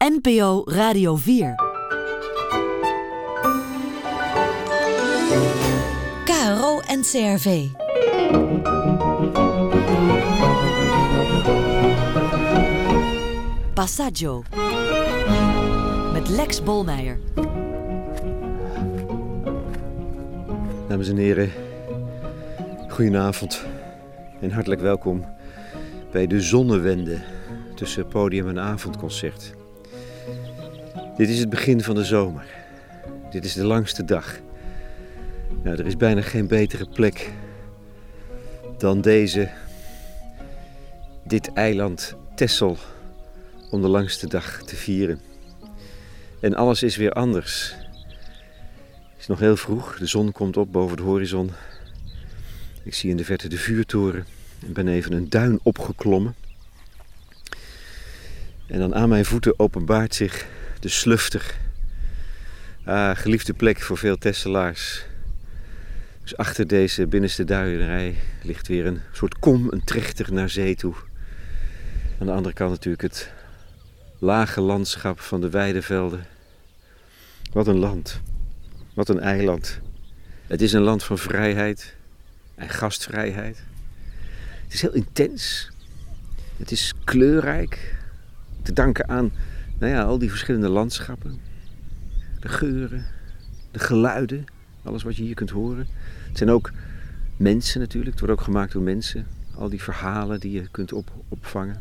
NPO Radio 4. KRO NCRV. Passaggio. Met Lex Bolmeijer. Dames en heren, goedenavond en hartelijk welkom bij de zonnewende tussen podium en avondconcert. Dit is het begin van de zomer. Dit is de langste dag. Nou, er is bijna geen betere plek dan dit eiland Texel om de langste dag te vieren. En alles is weer anders. Het is nog heel vroeg, de zon komt op boven de horizon. Ik zie in de verte de vuurtoren en ben even een duin opgeklommen. En dan aan mijn voeten openbaart zich de Slufter. Geliefde plek voor veel Tesselaars. Dus achter deze binnenste duinerij ligt weer een soort kom, een trechter naar zee toe. Aan de andere kant natuurlijk het lage landschap van de weidevelden. Wat een land. Wat een eiland. Het is een land van vrijheid en gastvrijheid. Het is heel intens. Het is kleurrijk. Te danken aan al die verschillende landschappen. De geuren, de geluiden, alles wat je hier kunt horen. Het zijn ook mensen natuurlijk, het wordt ook gemaakt door mensen. Al die verhalen die je kunt opvangen.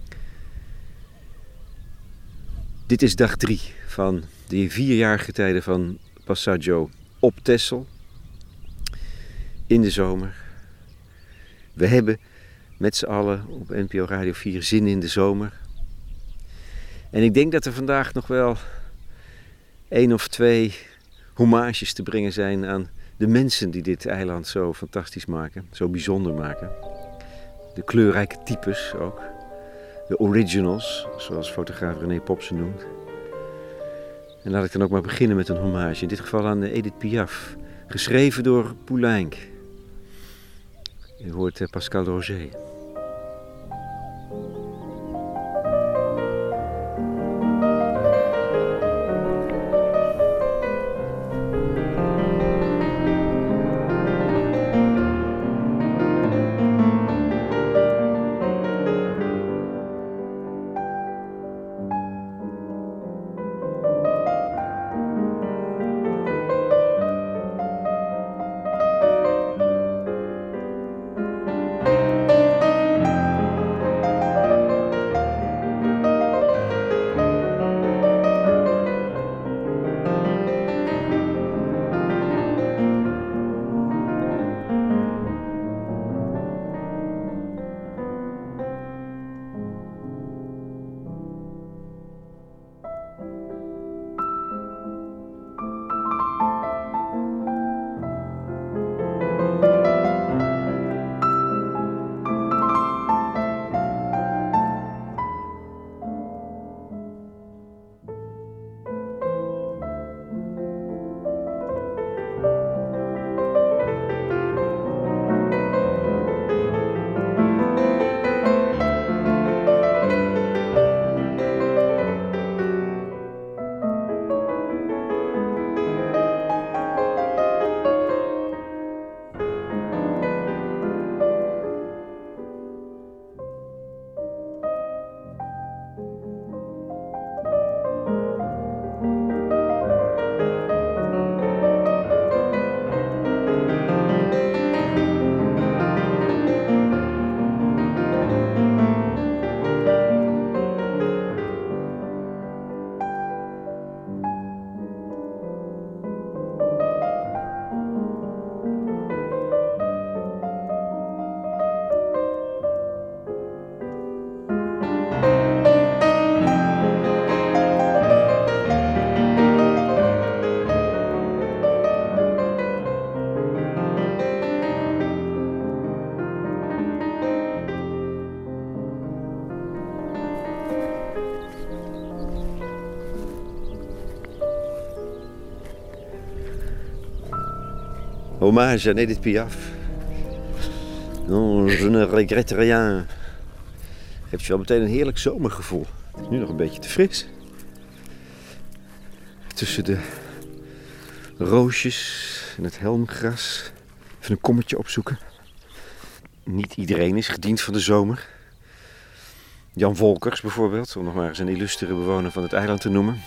Dit is dag 3 van de 4-jarige tijden van Passaggio op Texel. In de zomer. We hebben met z'n allen op NPO Radio 4 zin in de zomer. En ik denk dat er vandaag nog wel 1 of 2 hommages te brengen zijn aan de mensen die dit eiland zo fantastisch maken, zo bijzonder maken. De kleurrijke types ook. De originals, zoals fotograaf René Pop ze noemt. En laat ik dan ook maar beginnen met een hommage. In dit geval aan Edith Piaf. Geschreven door Poulenc. U hoort Pascal Roger. Hommage aan Edith Piaf. Non, je ne regrette rien. Geeft je wel meteen een heerlijk zomergevoel. Het is nu nog een beetje te fris. tussen de roosjes en het helmgras. Even een kommetje opzoeken. Niet iedereen is gediend van de zomer. Jan Wolkers bijvoorbeeld, om nog maar eens een illustere bewoner van het eiland te noemen.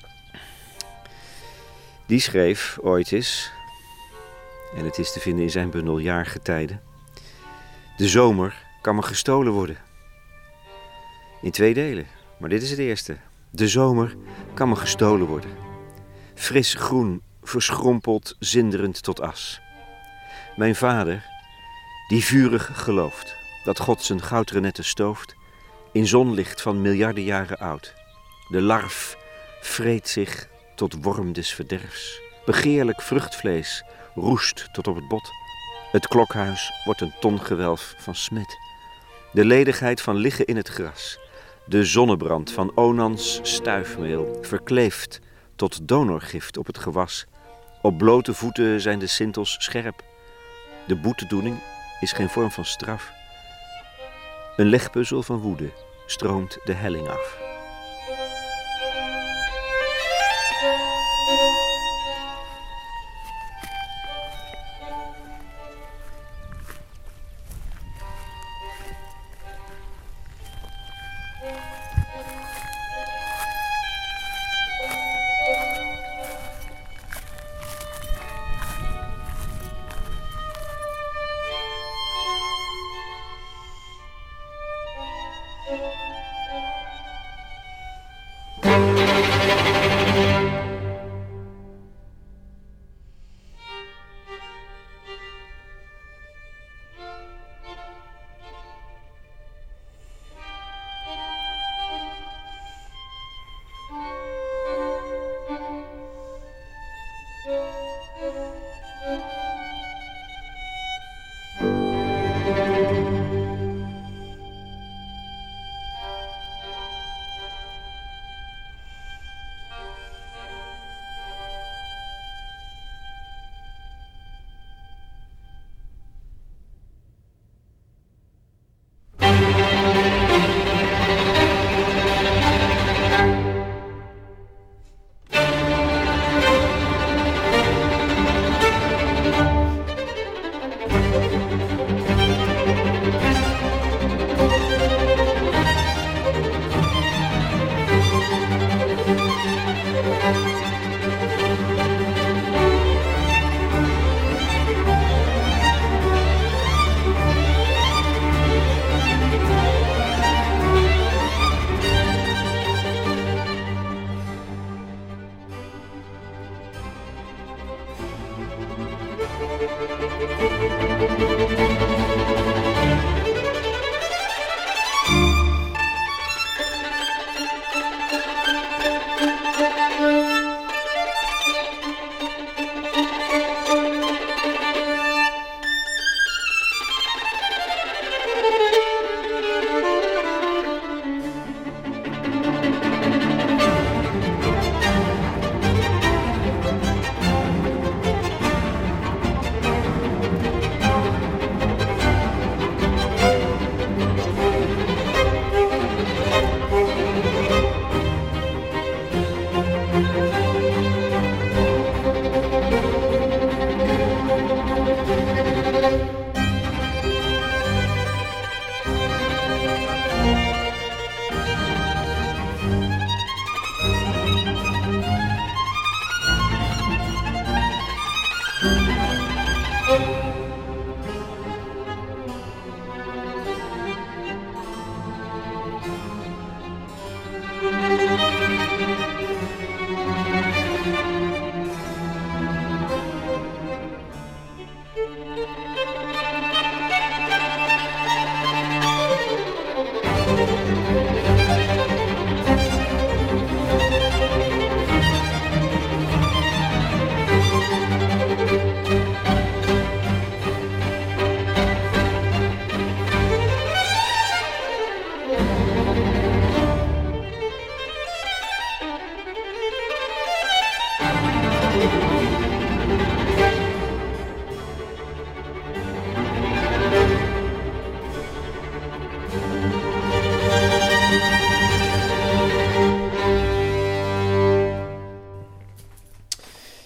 Die schreef ooit eens, en het is te vinden in zijn bundel Jaargetijden: de zomer kan me gestolen worden. In 2 delen, maar dit is het eerste. De zomer kan me gestolen worden. Fris groen, verschrompeld, zinderend tot as. Mijn vader, die vurig gelooft dat God zijn goudrenetten stooft in zonlicht van miljarden jaren oud. De larf vreet zich tot worm des verderfs. Begeerlijk vruchtvlees roest tot op het bot. Het klokhuis wordt een tongewelf van smet. De ledigheid van liggen in het gras. De zonnebrand van Onans stuifmeel verkleeft tot donorgift op het gewas. Op blote voeten zijn de sintels scherp. De boetedoening is geen vorm van straf. Een legpuzzel van woede stroomt de helling af.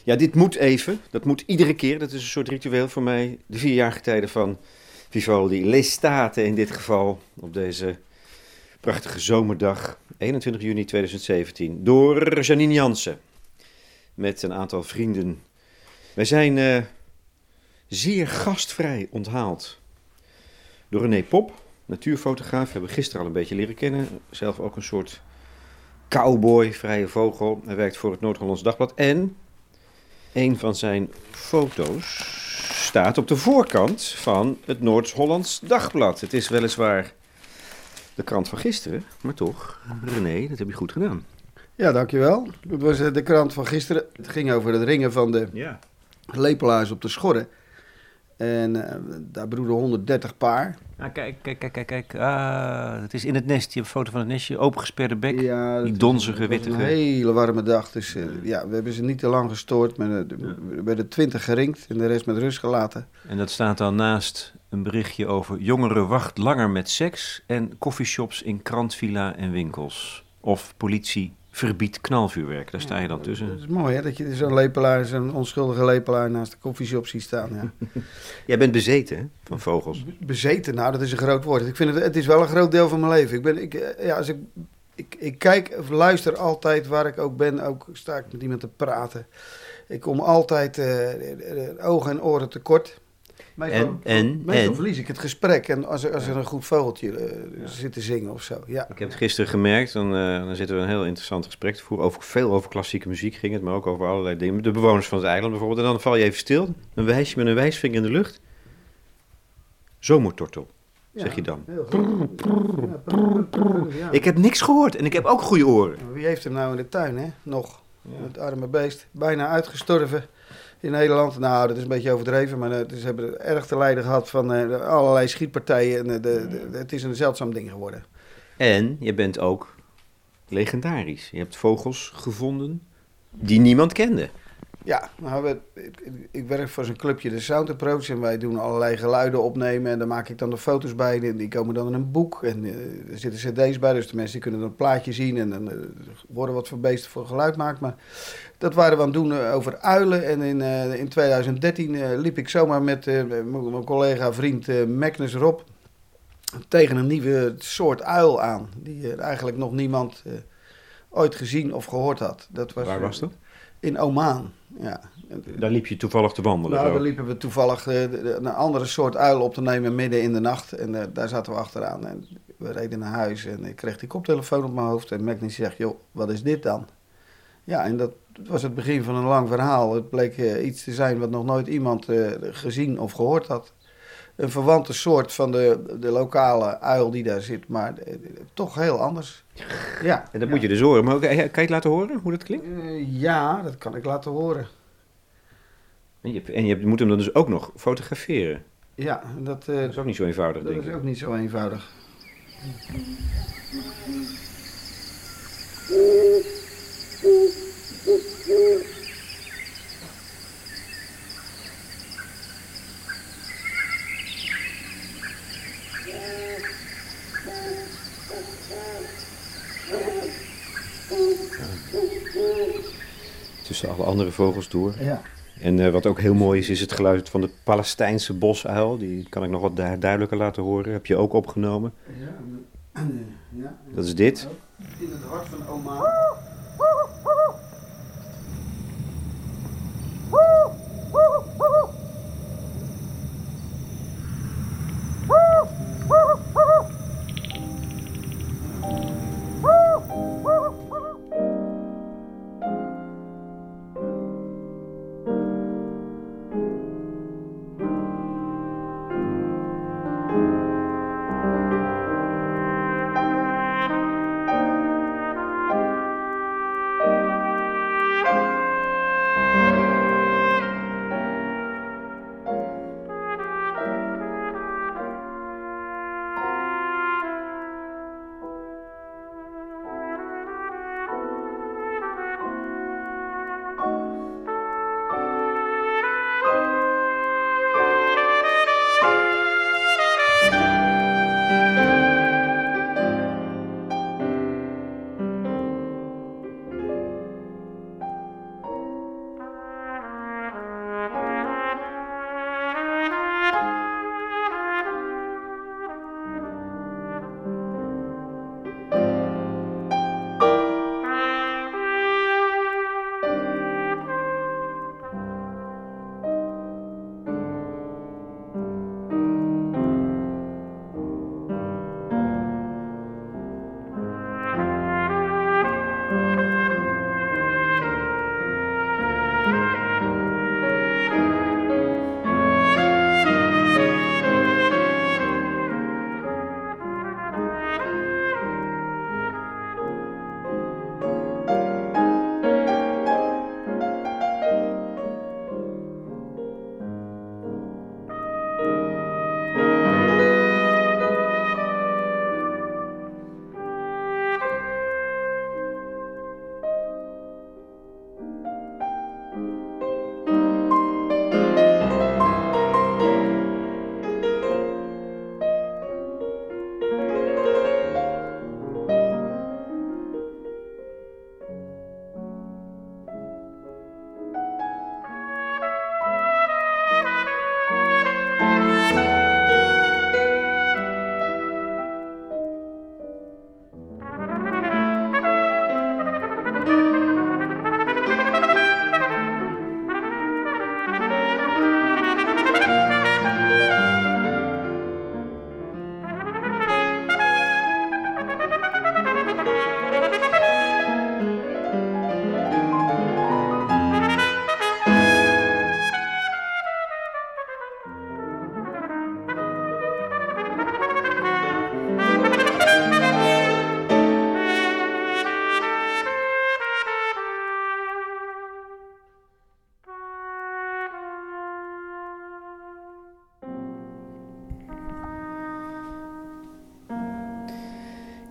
Ja, dit moet even. Dat moet iedere keer. Dat is een soort ritueel voor mij. De 4 jaargetijden van Vivaldi. L'estate in dit geval. Op deze prachtige zomerdag. 21 juni 2017. Door Janine Jansen. Met een aantal vrienden. Wij zijn zeer gastvrij onthaald. Door René Pop, natuurfotograaf. We hebben gisteren al een beetje leren kennen. Zelf ook een soort cowboy, vrije vogel. Hij werkt voor het Noord-Hollands Dagblad. En een van zijn foto's staat op de voorkant van het Noord-Hollands Dagblad. Het is weliswaar de krant van gisteren, maar toch, René, dat heb je goed gedaan. Ja, dankjewel. Dat was de krant van gisteren. Het ging over het ringen van de lepelaars op de Schorre. En daar broeden 130 paar. Ah, kijk. Het is in het nest. Je hebt een foto van het nestje. Opengesperde bek. Ja, die donzige, wittige. Een hele warme dag. Dus we hebben ze niet te lang gestoord. Maar er werden 20 geringd en de rest met rust gelaten. En dat staat dan naast een berichtje over jongeren wacht langer met seks. En coffeeshops in krantvilla en winkels. Of politie verbiedt knalvuurwerk. Daar sta je dan tussen. Dat is mooi hè, dat je zo'n lepelaar, zo'n onschuldige lepelaar naast de koffieshop ziet staan. Ja. Jij bent bezeten hè, van vogels. Bezeten, nou dat is een groot woord. Ik vind het is wel een groot deel van mijn leven. Ik kijk of luister altijd waar ik ook ben. Ook sta ik met iemand te praten. Ik kom altijd ogen en oren tekort. Meestal verlies ik het gesprek. En als er een goed vogeltje zit te zingen of zo. Ja. Ik heb het gisteren gemerkt. Dan zitten we een heel interessant gesprek te voeren. Veel over klassieke muziek ging het. Maar ook over allerlei dingen. De bewoners van het eiland bijvoorbeeld. En dan val je even stil. Dan wijs je met een wijsvinger in de lucht. Zomertortel. Zeg je dan. Ja. Ik heb niks gehoord. En ik heb ook goede oren. Wie heeft hem nou in de tuin hè? Nog. Ja. Het arme beest. Bijna uitgestorven. In Nederland, nou dat is een beetje overdreven, maar ze hebben erg te lijden gehad van allerlei schietpartijen. Het is een zeldzaam ding geworden. En je bent ook legendarisch. Je hebt vogels gevonden die niemand kende. Ja, nou, ik werk voor zo'n clubje, de Sound Approach, en wij doen allerlei geluiden opnemen en daar maak ik dan de foto's bij. En die komen dan in een boek en er zitten cd's bij, dus de mensen die kunnen dan een plaatje zien en dan worden wat voor beesten voor geluid maakt. Maar dat waren we aan het doen over uilen en in 2013 liep ik zomaar met mijn collega, vriend Magnus Rob tegen een nieuwe soort uil aan, die eigenlijk nog niemand ooit gezien of gehoord had. Waar was dat? In Oman, ja. Daar liep je toevallig te wandelen? Nou, daar liepen we toevallig een andere soort uil op te nemen midden in de nacht. En daar zaten we achteraan. En we reden naar huis en ik kreeg die koptelefoon op mijn hoofd. En Magnus zegt, joh, wat is dit dan? Ja, en dat was het begin van een lang verhaal. Het bleek iets te zijn wat nog nooit iemand gezien of gehoord had. Een verwante soort van de lokale uil die daar zit, maar toch heel anders. Ja. En dat moet je dus horen. Maar kan je het laten horen, hoe dat klinkt? Ja, dat kan ik laten horen. En je moet hem dan dus ook nog fotograferen. Ja, dat is ook niet zo eenvoudig, denk ik. Dat is ook niet zo eenvoudig. Tussen alle andere vogels door. Ja. En wat ook heel mooi is het geluid van de Palestijnse bosuil. Die kan ik nog wat duidelijker laten horen. Heb je ook opgenomen. Ja. Dat is dit. In het hart van Oman.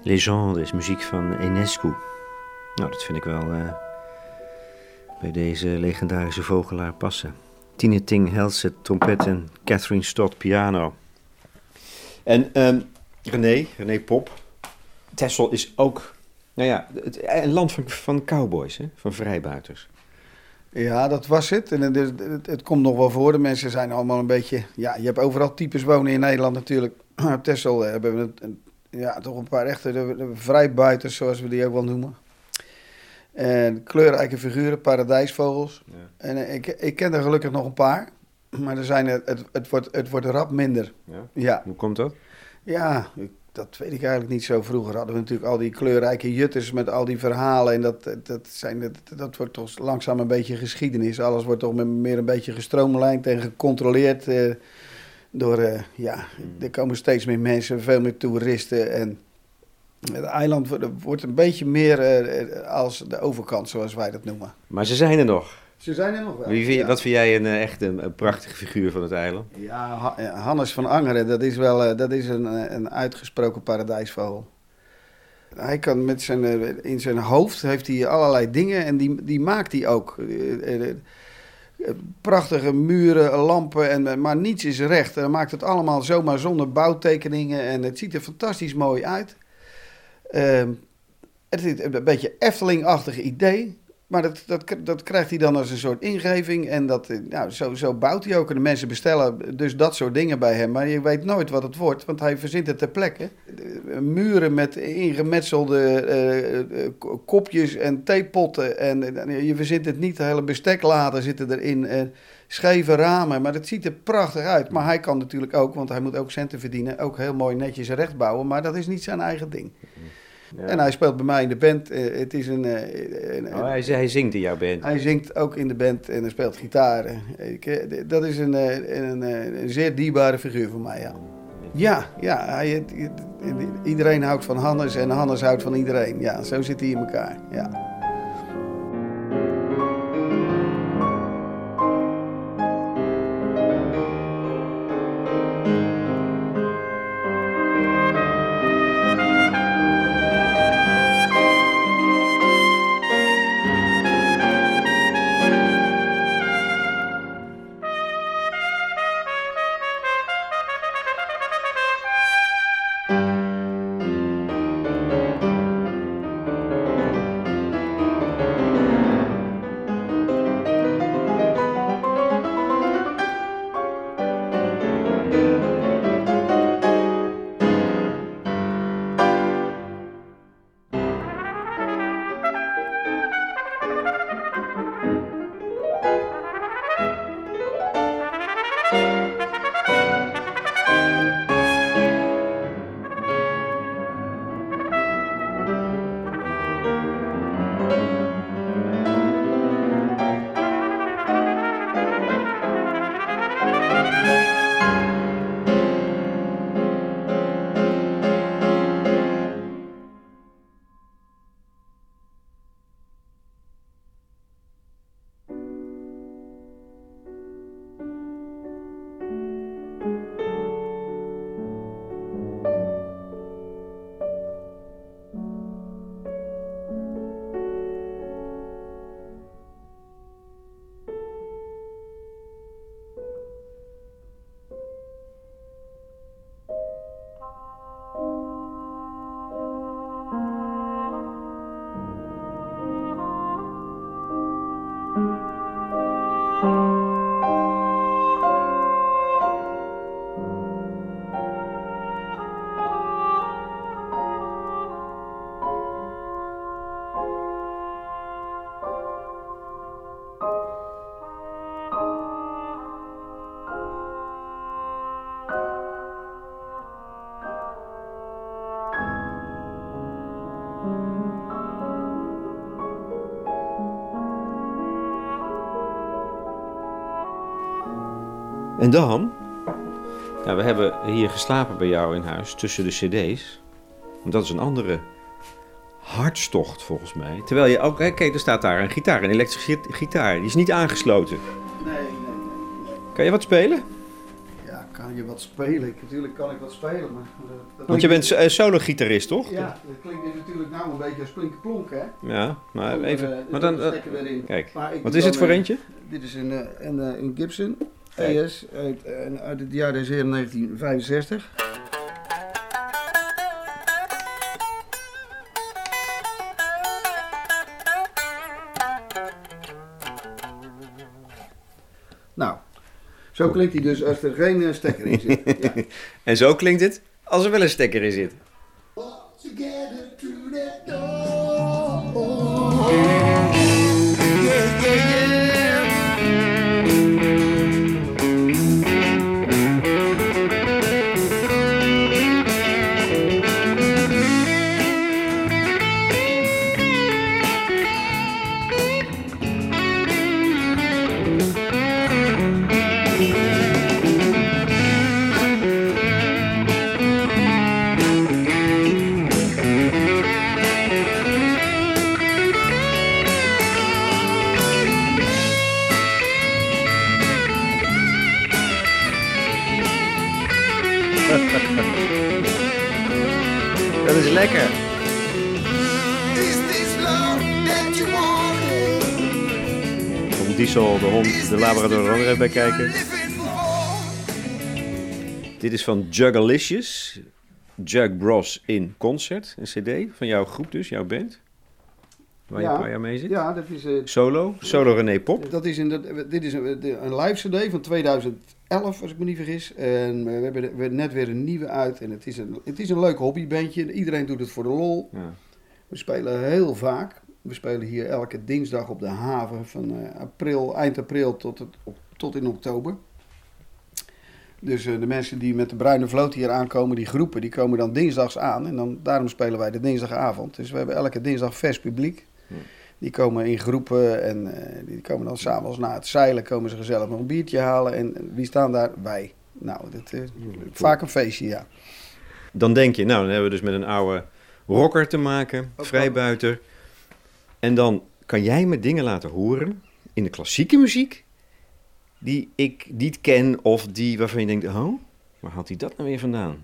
Legende is muziek van Enescu. Nou, dat vind ik wel bij deze legendarische vogelaar passen. Tine Thing Helse trompet en Catherine Stott piano. En René Pop. Texel is ook een land van cowboys, hè? Van vrijbuiters. Ja, dat was het. En het komt nog wel voor. De mensen zijn allemaal een beetje... Ja, je hebt overal types wonen in Nederland natuurlijk. Op Texel hebben we toch een paar echte de vrijbuiters, zoals we die ook wel noemen. En kleurrijke figuren, paradijsvogels. Ja. En ik ken er gelukkig nog een paar. Maar er zijn het wordt rap minder. Ja? Ja. Hoe komt dat? Ja, dat weet ik eigenlijk niet zo. Vroeger hadden we natuurlijk al die kleurrijke jutters met al die verhalen. En dat wordt toch langzaam een beetje geschiedenis. Alles wordt toch meer een beetje gestroomlijnd en gecontroleerd door... er komen steeds meer mensen, veel meer toeristen. En het eiland wordt een beetje meer als de overkant, zoals wij dat noemen. Maar ze zijn er nog. Ze zijn er nog wel. Wat vind jij echt een prachtige figuur van het eiland? Ja, Hannes van Angeren, dat is een uitgesproken paradijsvogel. Hij kan in zijn hoofd heeft hij allerlei dingen en die maakt hij ook. Prachtige muren, lampen, maar niets is recht. Hij maakt het allemaal zomaar zonder bouwtekeningen en het ziet er fantastisch mooi uit. Het is een beetje Efteling-achtig idee. Maar dat krijgt hij dan als een soort ingeving. En zo bouwt hij ook. En de mensen bestellen dus dat soort dingen bij hem. Maar je weet nooit wat het wordt, want hij verzint het ter plekke. Muren met ingemetselde kopjes en theepotten. En je verzint het niet. De hele bestekladen zitten erin. Scheve ramen. Maar het ziet er prachtig uit. Maar hij kan natuurlijk ook, want hij moet ook centen verdienen, ook heel mooi netjes recht bouwen. Maar dat is niet zijn eigen ding. Ja. En hij speelt bij mij in de band. Het is hij zingt in jouw band? Hij zingt ook in de band en hij speelt gitaar. Dat is een zeer dierbare figuur voor mij, ja. Iedereen houdt van Hannes en Hannes houdt van iedereen. Ja, zo zit hij in elkaar, ja. En dan, we hebben hier geslapen bij jou in huis tussen de cd's. Want dat is een andere hartstocht volgens mij. Terwijl je ook, kijk, er staat daar een gitaar, een elektrische gitaar. Die is niet aangesloten. Nee. Kan je wat spelen? Ja, ga je wat spelen. Natuurlijk kan ik wat spelen, maar... Want je bent solo-gitarist, toch? Ja, dat klinkt nu natuurlijk nou een beetje als plinkerplonk, hè? Ja, maar even... Maar dan, dan, erin. kijk, Maar wat is het voor eentje? Dit is een Gibson ES uit het jaar des heren 1965. Nou, zo klinkt hij dus als er geen stekker in zit. Ja. En zo klinkt het als er wel een stekker in zit. Dat is lekker. Komt Diesel, de hond, de Labrador er ook even bij kijken. Dit is van Juggalicious. Jug Bros in Concert. Een cd van jouw groep dus, jouw band. Waar jij mee zit. Ja, dat is... Solo René Pop. Dit is een live cd van 2011, als ik me niet vergis. En we hebben net weer een nieuwe uit. En het is een leuk hobbybandje. Iedereen doet het voor de lol. Ja. We spelen heel vaak. We spelen hier elke dinsdag op de haven van eind april tot in oktober. Dus de mensen die met de Bruine Vloot hier aankomen, die groepen, die komen dan dinsdags aan. En daarom spelen wij de dinsdagavond. Dus we hebben elke dinsdag vers publiek. Die komen in groepen en die komen dan s'avonds na het zeilen, komen ze gezellig nog een biertje halen. En wie staan daar? Wij. Nou, dat is vaak een feestje, ja. Dan denk je, nou, dan hebben we dus met een oude rocker te maken, vrijbuiter. En dan kan jij me dingen laten horen in de klassieke muziek die ik niet ken of die waarvan je denkt, oh, waar haalt hij dat nou weer vandaan?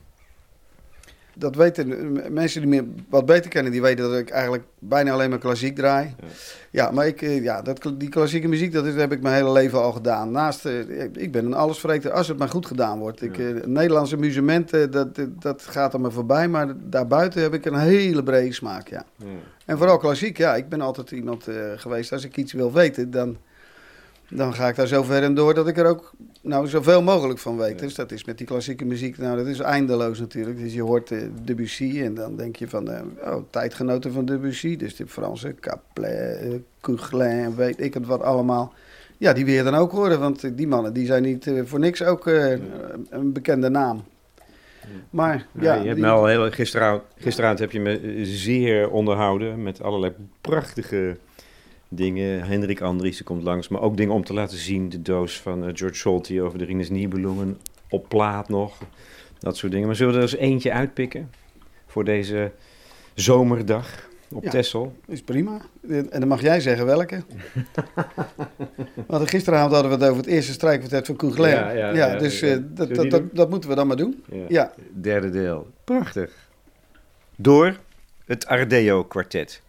Dat weten mensen die me wat beter kennen, die weten dat ik eigenlijk bijna alleen maar klassiek draai. Ja, maar die klassieke muziek, dat heb ik mijn hele leven al gedaan. Ik ben een allesvreter als het maar goed gedaan wordt. Nederlandse amusementen, dat gaat er me voorbij, maar daarbuiten heb ik een hele brede smaak, ja. En vooral klassiek, ja. Ik ben altijd iemand geweest, als ik iets wil weten, dan ga ik daar zo ver in door dat ik er ook zoveel mogelijk van weet. Ja. Dus dat is met die klassieke muziek, dat is eindeloos natuurlijk. Dus je hoort Debussy en dan denk je van, tijdgenoten van Debussy. Dus de Franse Caplet, Couglin, weet ik het wat allemaal. Ja, die wil je dan ook horen, want die mannen die zijn niet voor niks ook een bekende naam. Maar ja, je hebt me al gisteravond heb je me zeer onderhouden met allerlei prachtige dingen. Hendrik Andriessen komt langs, maar ook dingen om te laten zien. De doos van George Solti over de Rinus Nibelungen op plaat nog. Dat soort dingen. Maar zullen we er eens eentje uitpikken voor deze zomerdag op Texel? Is prima. En dan mag jij zeggen welke. Want gisteravond hadden we het over het eerste strijkkwartet van Couglin. Dus dat moeten we dan maar doen. Ja. Derde deel. Prachtig. Door het Ardeo kwartet.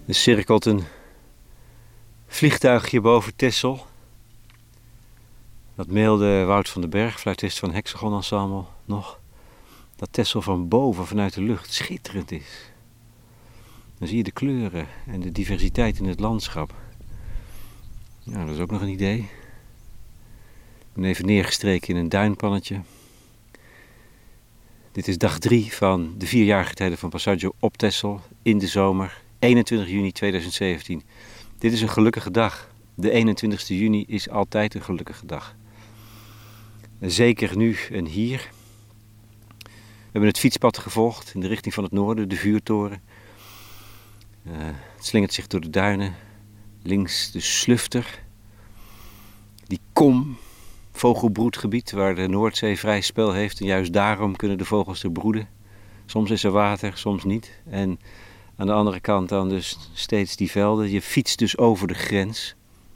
Er cirkelt een vliegtuigje boven Texel. Dat mailde Wout van den Berg, fluitist van Hexagon Ensemble, nog. Dat Texel van boven, vanuit de lucht, schitterend is. Dan zie je de kleuren en de diversiteit in het landschap. Nou, dat is ook nog een idee. Ik ben even neergestreken in een duinpannetje. Dit is dag 3 van de 4-jarige tijden van Passaggio op Texel in de zomer, 21 juni 2017. Dit is een gelukkige dag. De 21 juni is altijd een gelukkige dag. Zeker nu en hier. We hebben het fietspad gevolgd in de richting van het noorden, de vuurtoren. Het slingert zich door de duinen. Links de Slufter. Die kom, vogelbroedgebied waar de Noordzee vrij spel heeft. En juist daarom kunnen de vogels er broeden. Soms is er water, soms niet. En aan de andere kant dan dus steeds die velden. Je fietst dus over de grens.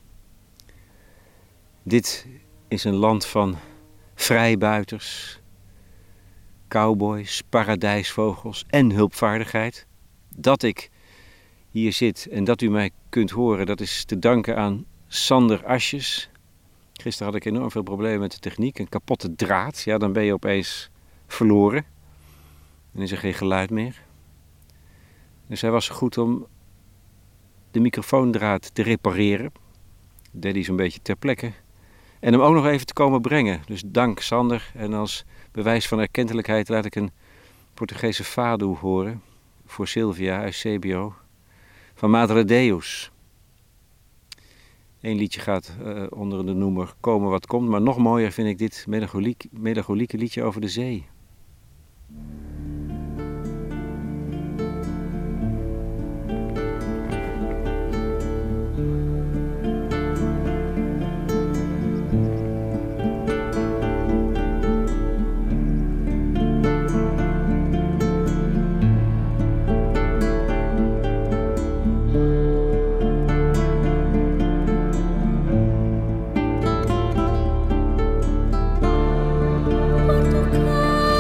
Dit is een land van vrijbuiters, cowboys, paradijsvogels en hulpvaardigheid. Dat ik hier zit en dat u mij kunt horen, dat is te danken aan Sander Asjes. Gisteren had ik enorm veel problemen met de techniek. Een kapotte draad, ja, dan ben je opeens verloren. Dan is er geen geluid meer. Dus hij was goed om de microfoondraad te repareren. Dat deed hij zo'n beetje ter plekke. En hem ook nog even te komen brengen. Dus dank Sander. En als bewijs van erkentelijkheid laat ik een Portugese fado horen. Voor Sylvia Eusebio. Van Madre Deus. Eén liedje gaat onder de noemer Komen wat komt. Maar nog mooier vind ik dit melancholieke liedje over de zee. Portugal.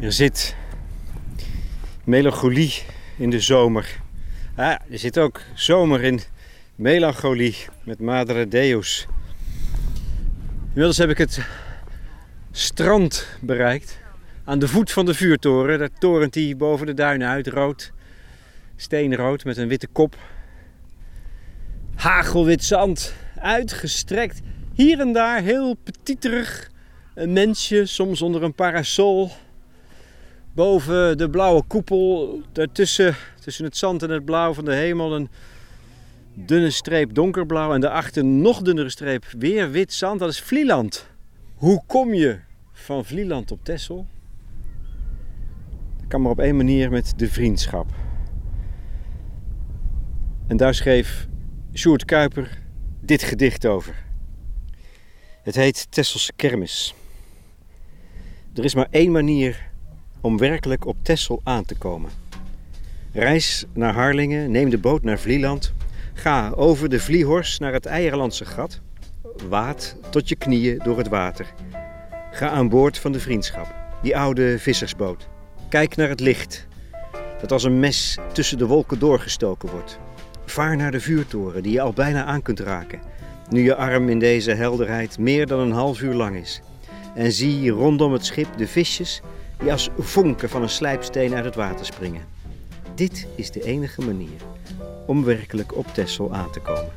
Er zit melancholie in de zomer. Er zit ook zomer in melancholie met Madre Deus. Inmiddels heb ik het strand bereikt. Aan de voet van de vuurtoren. Daar torent hij boven de duinen uit. Rood. Steenrood met een witte kop. Hagelwit zand. Uitgestrekt. Hier en daar heel petiterig. Een mensje, soms onder een parasol. Boven de blauwe koepel. Daartussen, tussen het zand en het blauw van de hemel. Een dunne streep donkerblauw. En daarachter een nog dunnere streep. Weer wit zand. Dat is Vlieland. Hoe kom je van Vlieland op Texel? Dat kan maar op één manier, met de vriendschap. En daar schreef Sjoerd Kuiper dit gedicht over. Het heet Texelse Kermis. Er is maar één manier om werkelijk op Texel aan te komen. Reis naar Harlingen, neem de boot naar Vlieland. Ga over de Vliehorst naar het Eierlandse gat. Waad tot je knieën door het water. Ga aan boord van de Vriendschap, die oude vissersboot. Kijk naar het licht, dat als een mes tussen de wolken doorgestoken wordt. Vaar naar de vuurtoren, die je al bijna aan kunt raken, nu je arm in deze helderheid meer dan een half uur lang is. En zie rondom het schip de visjes die als vonken van een slijpsteen uit het water springen. Dit is de enige manier om werkelijk op Texel aan te komen.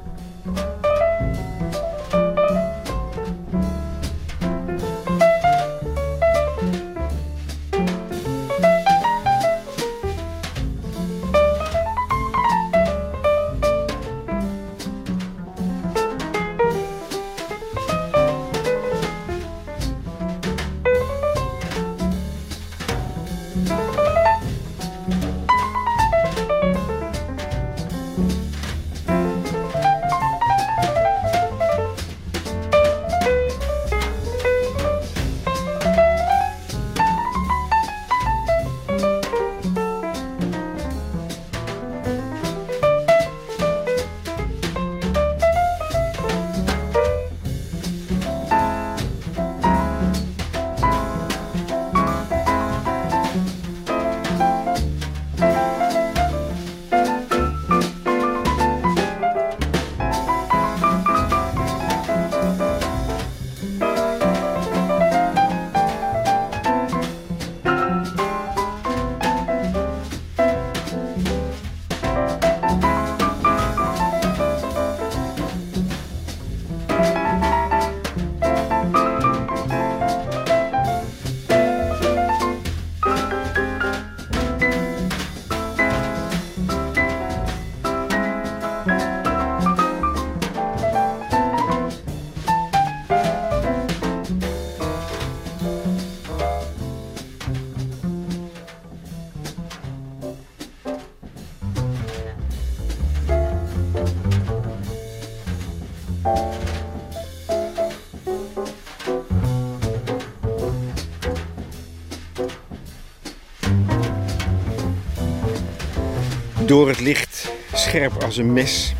Door het licht, scherp als een mes.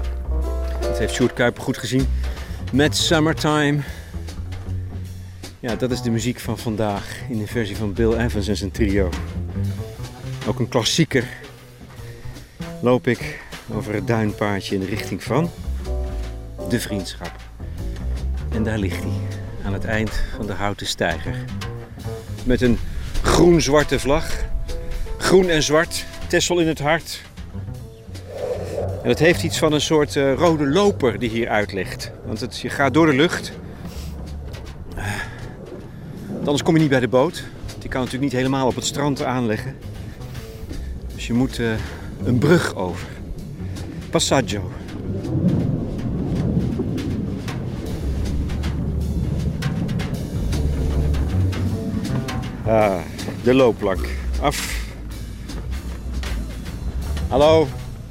Dat heeft Sjoerd Kuiper goed gezien. Met Summertime. Ja, dat is de muziek van vandaag in de versie van Bill Evans en zijn trio. Ook een klassieker. Loop ik over het duinpaadje in de richting van de Vriendschap. En daar ligt hij, aan het eind van de houten steiger. Met een groen-zwarte vlag. Groen en zwart, Texel in het hart. En het heeft iets van een soort rode loper die hier uit ligt. Want je gaat door de lucht. Anders kom je niet bij de boot. Die kan natuurlijk niet helemaal op het strand aanleggen. Dus je moet een brug over. Passaggio. De loopplank. Af. Hallo.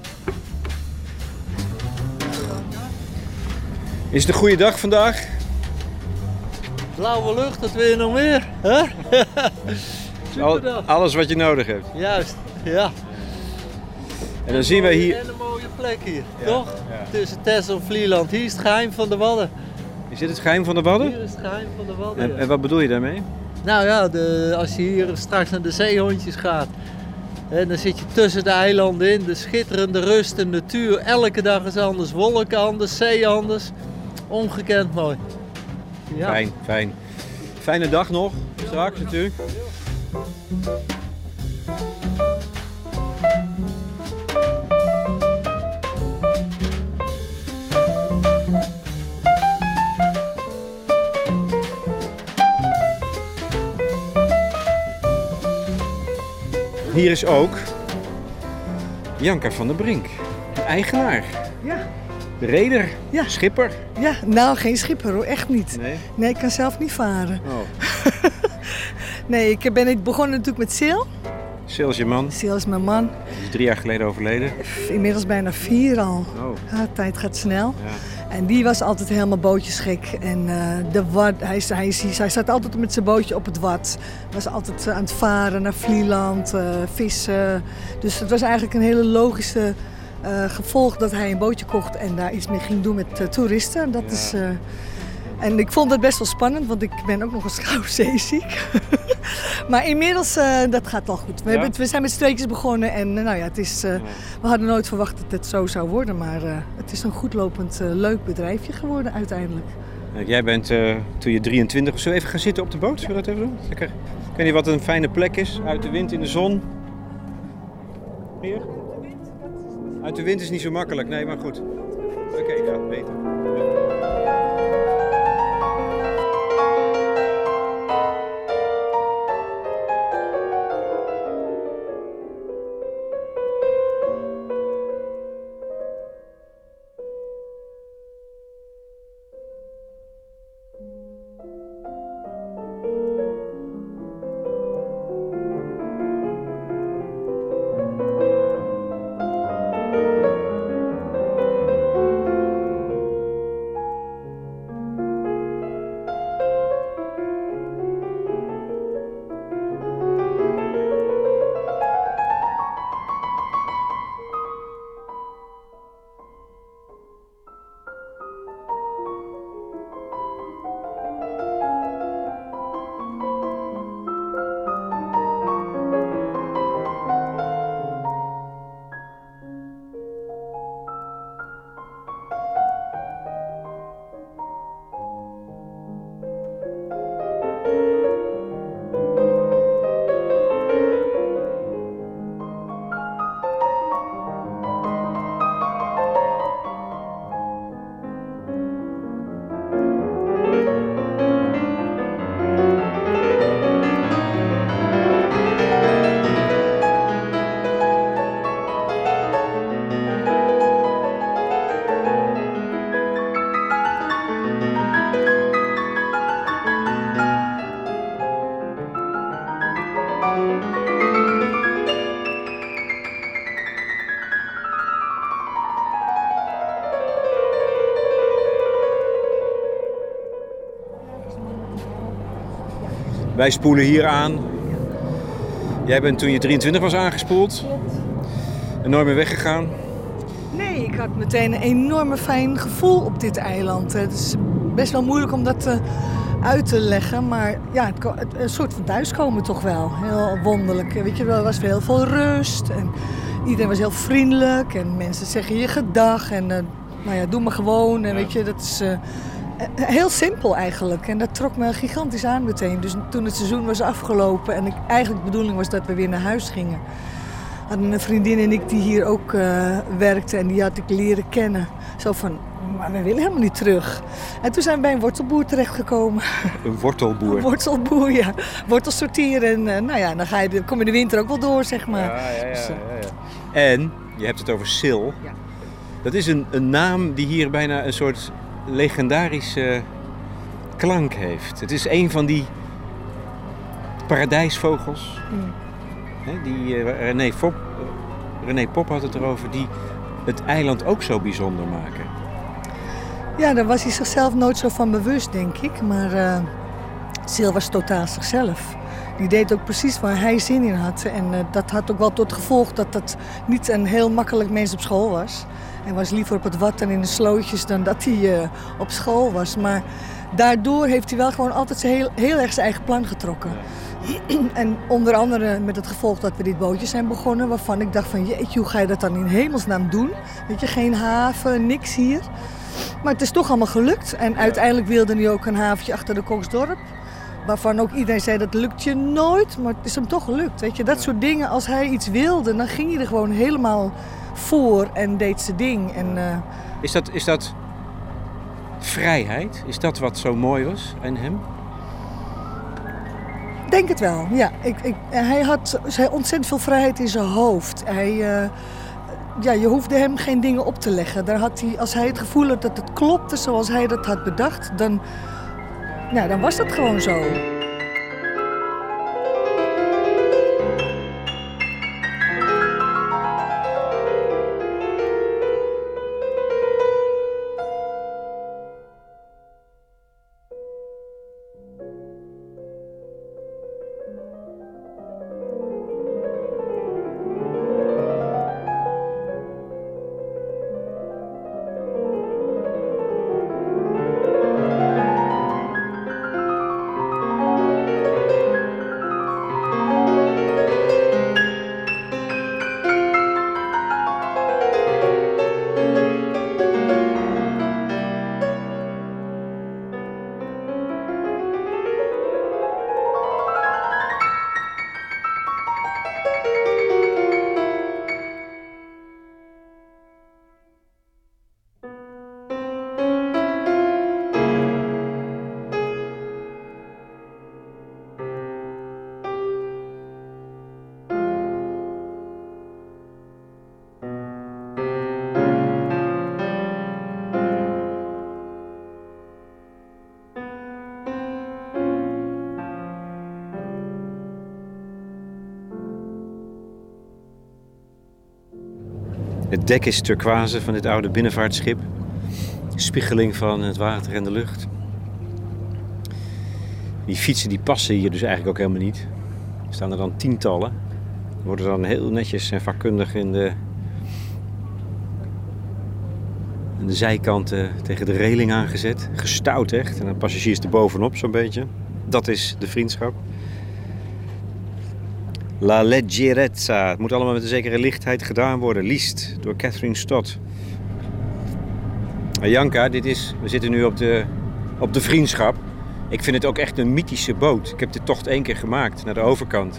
Is het een goede dag vandaag? Blauwe lucht, dat wil je nog meer, hè? Superdag. Alles wat je nodig hebt. Juist, ja. En dan zien wij hier... En een mooie plek hier, Ja, toch? ja. Tussen Texel en Vlieland. Hier is het geheim van de Wadden. Is dit het geheim van de Wadden? Hier is het geheim van de Wadden. En wat bedoel je daarmee? Nou ja, als je hier straks naar de zeehondjes gaat. En dan zit je tussen de eilanden in. De schitterende rust en natuur. Elke dag is anders. Wolken anders, zee anders. Ongekend mooi. Ja. Fijn. Fijne dag nog, straks natuurlijk. Hier is ook Janka van der Brink, de eigenaar, Ja, de reder, Ja. schipper. ja, nou geen schipper hoor, echt niet. Nee? Nee, ik kan zelf niet varen. Oh, Nee, ik ben begonnen natuurlijk met Sil. Sil is je man, Sil is mijn man. die is 3 jaar geleden overleden. Inmiddels bijna 4 al. Oh, Ja, de tijd gaat snel. ja. En die was altijd helemaal bootjesgek. En hij zat altijd met zijn bootje op het wad. Was altijd aan het varen naar Vlieland, vissen. Dus het was eigenlijk een hele logische gevolg dat hij een bootje kocht en daar iets mee ging doen met toeristen. Dat Ja. is, en ik vond het best wel spannend, want ik ben ook nog eens gauw zeeziek. Maar inmiddels, dat gaat al goed. We zijn met streekjes begonnen en nou ja, het is, we hadden nooit verwacht dat het zo zou worden. Maar het is een goedlopend, leuk bedrijfje geworden uiteindelijk. Jij bent toen je 23 of zo even gaan zitten op de boot. Zullen we dat even doen? Lekker. Ik weet niet wat een fijne plek is. Uit de wind in de zon. Hier? Uit de wind is niet zo makkelijk. Nee, maar goed. Oké, ja, beter. Wij spoelen hier aan. Jij bent toen je 23 was aangespoeld. En nooit meer weggegaan. Nee, ik had meteen een enorm fijn gevoel op dit eiland. Het is best wel moeilijk om dat uit te leggen, maar ja, een soort van thuiskomen toch wel. Heel wonderlijk. Weet je wel, er was heel veel rust en iedereen was heel vriendelijk en mensen zeggen je gedag en nou ja, doe maar gewoon. En weet je, dat is heel simpel eigenlijk en dat trok me gigantisch aan meteen. Dus toen het seizoen was afgelopen en eigenlijk de bedoeling was dat we weer naar huis gingen, hadden een vriendin en ik die hier ook werkte en die had ik leren kennen. Zo van, maar we willen helemaal niet terug. En toen zijn we bij een wortelboer terechtgekomen. Een wortelboer? Een wortelboer, ja. Wortels sorteren en nou ja, dan kom je de winter ook wel door, zeg maar. Ja. Dus, En, je hebt het over Sil. Ja. Dat is een naam die hier bijna een soort legendarische klank heeft. Het is een van die paradijsvogels. Die René Pop had het erover, die het eiland ook zo bijzonder maken. Ja, daar was hij zichzelf nooit zo van bewust, denk ik. Maar Sil was totaal zichzelf. Die deed ook precies waar hij zin in had. En dat had ook wel tot gevolg dat dat niet een heel makkelijk mens op school was. Hij was liever op het wat en in de slootjes dan dat hij op school was. Maar daardoor heeft hij wel gewoon altijd heel erg zijn eigen plan getrokken. Ja. En onder andere met het gevolg dat we dit bootje zijn begonnen, waarvan ik dacht van jeetje, hoe ga je dat dan in hemelsnaam doen? Weet je, geen haven, niks hier. Maar het is toch allemaal gelukt. En uiteindelijk wilde hij ook een haventje achter de Koksdorp. Waarvan ook iedereen zei, dat lukt je nooit, maar het is hem toch gelukt. Weet je, dat soort dingen, als hij iets wilde, dan ging hij er gewoon helemaal voor en deed zijn ding. En, Is dat vrijheid? Is dat wat zo mooi was aan hem? Ik denk het wel, ja. Hij had ontzettend veel vrijheid in zijn hoofd. Je hoefde hem geen dingen op te leggen. Daar had hij, als hij het gevoel had dat het klopte zoals hij dat had bedacht, dan was dat gewoon zo. Het dek is turquoise van dit oude binnenvaartschip. Spiegeling van het water en de lucht. Die fietsen die passen hier dus eigenlijk ook helemaal niet. Er staan er dan tientallen. Die worden dan heel netjes en vakkundig in de zijkanten tegen de reling aangezet. Gestouwd echt. En dan passagiers erbovenop zo'n beetje. Dat is de vriendschap. La leggerezza. Het moet allemaal met een zekere lichtheid gedaan worden. Liest door Catherine Stott. Janka, we zitten nu op de vriendschap. Ik vind het ook echt een mythische boot. Ik heb de tocht 1 keer gemaakt naar de overkant.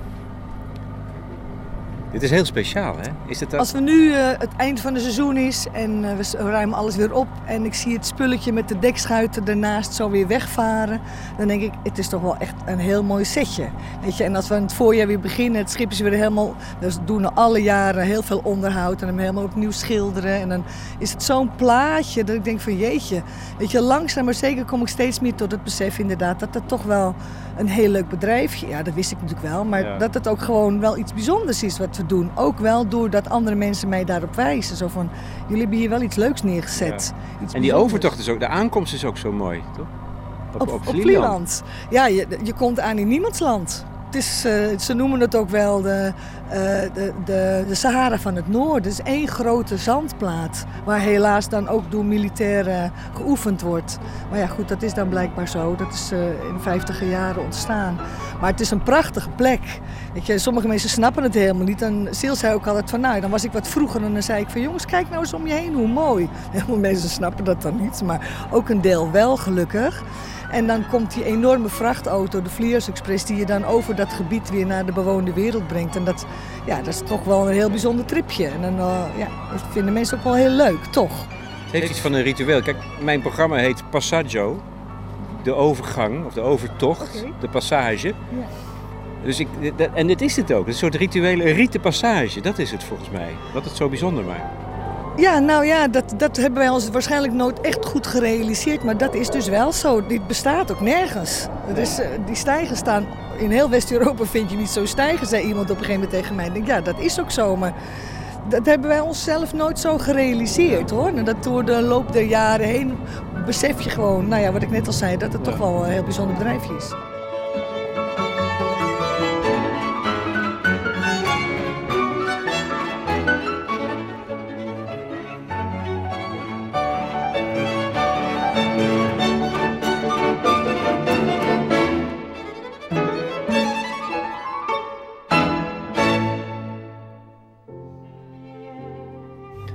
Dit is heel speciaal, hè? Is het dat? Als we nu het eind van het seizoen is en we ruimen alles weer op en ik zie het spulletje met de dekschuiten ernaast zo weer wegvaren, dan denk ik, het is toch wel echt een heel mooi setje. Weet je? En als we in het voorjaar weer beginnen, het schip is weer helemaal, dus doen we alle jaren heel veel onderhoud en hem helemaal opnieuw schilderen. En dan is het zo'n plaatje dat ik denk van jeetje, weet je, langzaam maar zeker kom ik steeds meer tot het besef inderdaad dat dat toch wel een heel leuk bedrijfje, ja dat wist ik natuurlijk wel, maar dat het ook gewoon wel iets bijzonders is wat we doen. Ook wel doordat andere mensen mij daarop wijzen. Zo van, jullie hebben hier wel iets leuks neergezet. Ja. Iets en die overtocht is ook, de aankomst is ook zo mooi, toch? Op Vlieland. Ja, je komt aan in niemandsland. Het is, ze noemen het ook wel de Sahara van het Noorden. Het is één grote zandplaat. Waar helaas dan ook door militairen geoefend wordt. Maar ja goed, dat is dan blijkbaar zo. Dat is in de 50e jaren ontstaan. Maar het is een prachtige plek. Weet je, sommige mensen snappen het helemaal niet. En Sil zei ook altijd van nou, dan was ik wat vroeger en dan zei ik van jongens, kijk nou eens om je heen, hoe mooi. Heel veel mensen snappen dat dan niet, maar ook een deel wel gelukkig. En dan komt die enorme vrachtauto, de Vliers Express, die je dan over dat gebied weer naar de bewoonde wereld brengt. En dat is toch wel een heel bijzonder tripje. En dan dat vinden mensen ook wel heel leuk, toch? Het heeft iets van een ritueel. Kijk, mijn programma heet Passaggio. De overgang, of de overtocht, de passage. Ja. Dus en dit is het ook. Het is een soort rituele rieten passage. Dat is het volgens mij. Wat het zo bijzonder maakt. Ja, nou ja, dat hebben wij ons waarschijnlijk nooit echt goed gerealiseerd. Maar dat is dus wel zo. Dit bestaat ook nergens. Die stijgers staan... In heel West-Europa vind je niet zo stijgen, zei iemand op een gegeven moment tegen mij. Ik denk, ja, dat is ook zo. Maar dat hebben wij onszelf nooit zo gerealiseerd, hoor. En dat door de loop der jaren heen besef je gewoon... Nou ja, wat ik net al zei, dat het toch wel een heel bijzonder bedrijfje is.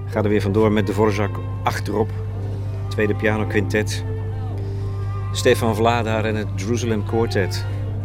Ga er weer vandoor met Dvorak achterop. Tweede piano quintet. Stefan Vladar en het Jerusalem Quartet.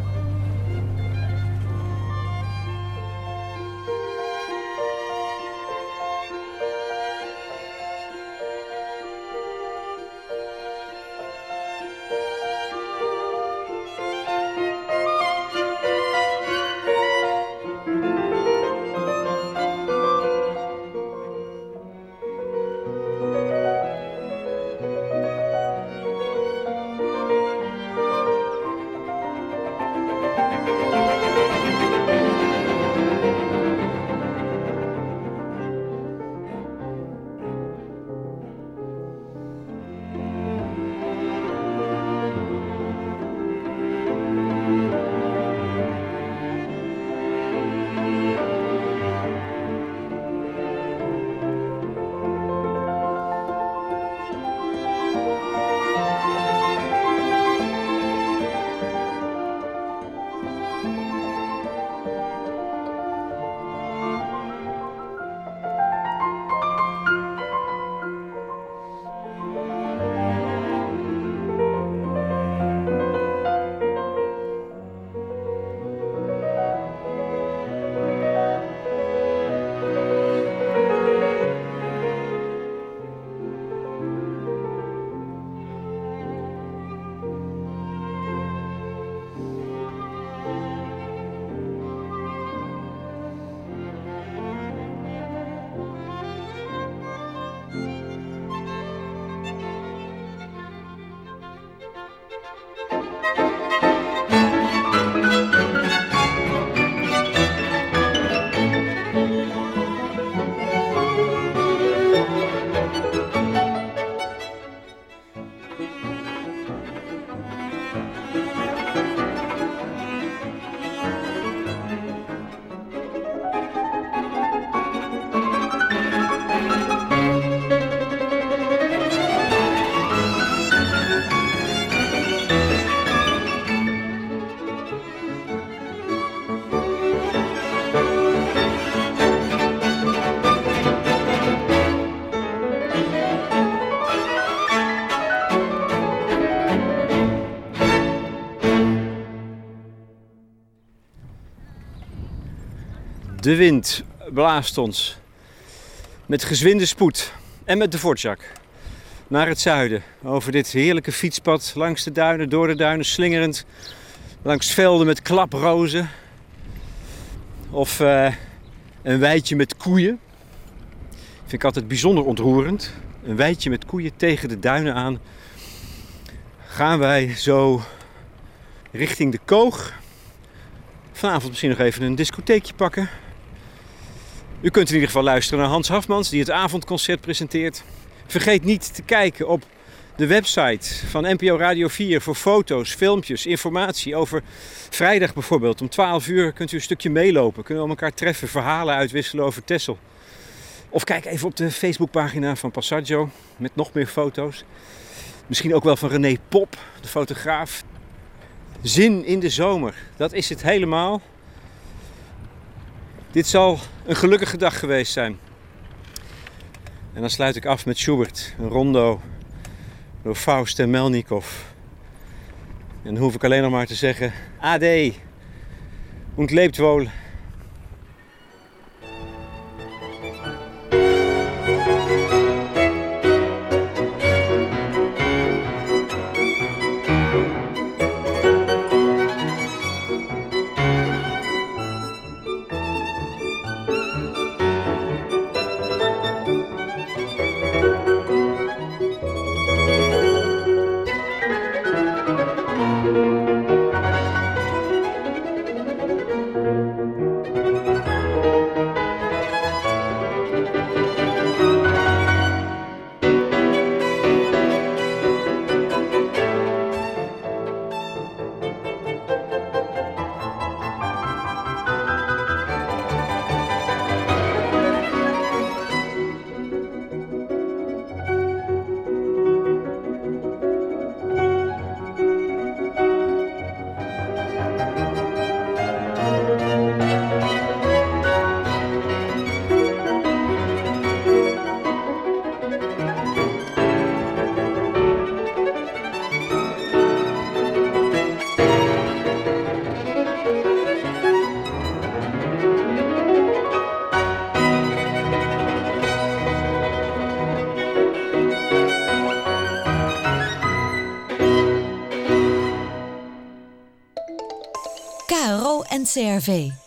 De wind blaast ons met gezwinde spoed en met Dvorak naar het zuiden. Over dit heerlijke fietspad langs de duinen, door de duinen, slingerend. Langs velden met klaprozen. Of een weidje met koeien. Vind ik altijd bijzonder ontroerend. Een weidje met koeien tegen de duinen aan. Gaan wij zo richting de Koog. Vanavond misschien nog even een discotheekje pakken. U kunt in ieder geval luisteren naar Hans Hafmans, die het avondconcert presenteert. Vergeet niet te kijken op de website van NPO Radio 4 voor foto's, filmpjes, informatie over vrijdag bijvoorbeeld. Om 12 uur kunt u een stukje meelopen, kunnen we elkaar treffen, verhalen uitwisselen over Texel. Of kijk even op de Facebookpagina van Passaggio met nog meer foto's. Misschien ook wel van René Pop, de fotograaf. Zin in de zomer, dat is het helemaal. Dit zal een gelukkige dag geweest zijn. En dan sluit ik af met Schubert, een rondo door Faust en Melnikov. En dan hoef ik alleen nog maar te zeggen: Ade und lebt wohl. NCRV.